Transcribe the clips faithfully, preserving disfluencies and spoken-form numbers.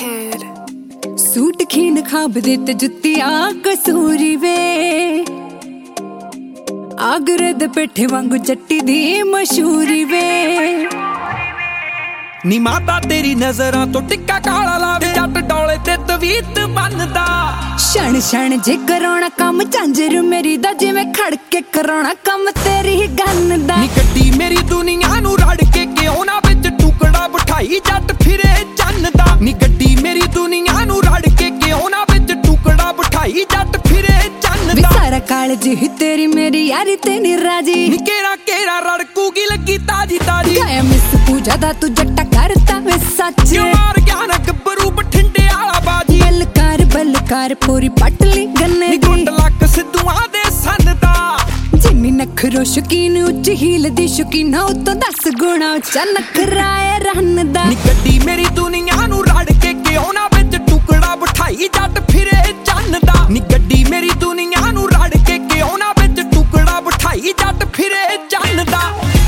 kid. Suit खीन खाब दे ते जुत्तियां कसूरी वे आगरे दे पेठे वांगू जट्टी दी मशहूरी वे नी माता तेरी नजरां तो टिक्का काला लावे जट डोले ते तवीत बनदा क्षण क्षण जे कराउणा काम झांजर मेरी दा जिवें खड़ के कराउणा काम तेरी गन दा नी गड्डी मेरी दुनिया नू रड़ के क्यों ना विच टुकड़ा बिठाई जट फिरे चन्न दा नी गड्डी मेरी दुनिया नू रड़ के क्यों ना विच टुकड़ा बिठाई जट फिरे चन्न दा सारा कालज ही तेरी मेरी यारी ते नी राजी नी केरा केरा रड़कूगी लगी ताजी ताजी गाया मिस पूजा दा तू जट्टा करता वे सच क्यों मार गया ना गब्बरू बठिंडे आला बाजी बलकार बलकार पूरी पटली गन्ने नी गुंड लक सिद्धूआं दे सन दा जिन्नी नखरो शौकीन उच्च हील दी शौकीन उतों दस गुणा उच्चा नखराए रन दा नी गड्डी मेरी दुनिया नू रड़ के क्यों ना विच टुकड़ा बिठाई जट फिरे चन्न दा नी गड्डी मेरी दुनिया नू रड़ के क्यों ना विच टुकड़ा बिठाई जट फिरे चन्न दा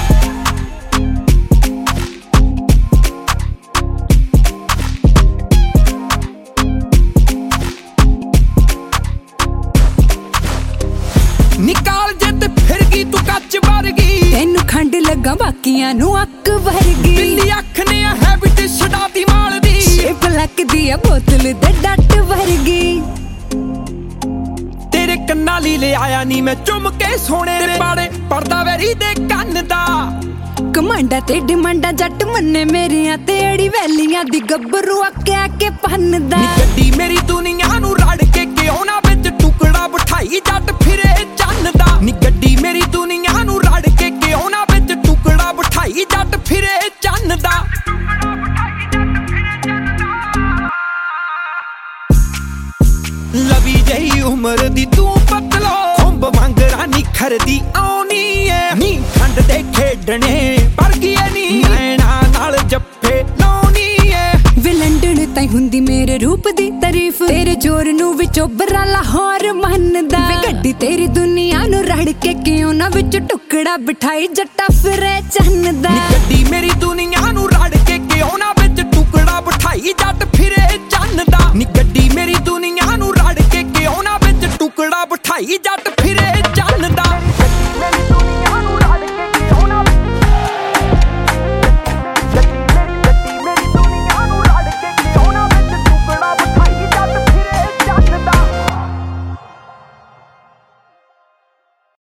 निकाल जत फिर गई तू कच्च वर्गी तेनू खंड लगा बाकियां नू अक वर्गी बिल्ली अख ने हैबिट छडाती माल दी शेप लकदी आ बोतल दे डट वर्गी तेरे कन्ना ली ले आया नी मैं चुम के सोने दे पाड़े पड़दा वेरी दे कन्न दा कमांडा ते डिमांडा जट मन्ने मेरियां तेड़ी वैलियां दी गब्बरू आके के पन्नदा नी गड्डी मेरी दुनिया नू रड़ के क्यों ना विच टुकड़ा बिठाई जट फिरे चन्न दा नी गड्डी मेरी दुनिया नू रड़ के क्यों ना विच टुकड़ा बिठाई जट फिरे चन्न दा लवी जही उम्र दी तू पतलो खुंब वांगरा निखरदी आउनी ऐ नी ठंड दे खेडने पर गिए नी नैना नाल जप्फे लाउनी ऐ वे लंडन ताई हुंदी मेरे रूप दी तारीफ तेरे जोर नू विचों बरा लाहौर मनदा वे गड्डी तेरी दुनिया नू रड़ के क्यों ना विच टुकड़ा बिठाई जट्टा फिरे चन्न दा नी गड्डी मेरी दुनिया नू रड़ के क्यों ना विच टुकड़ा बिठाई जट फिरे चन्न दा नी गड्डी मेरी दुनिया नू रड़ के क्यों ना विच टुकड़ा बिठाई जट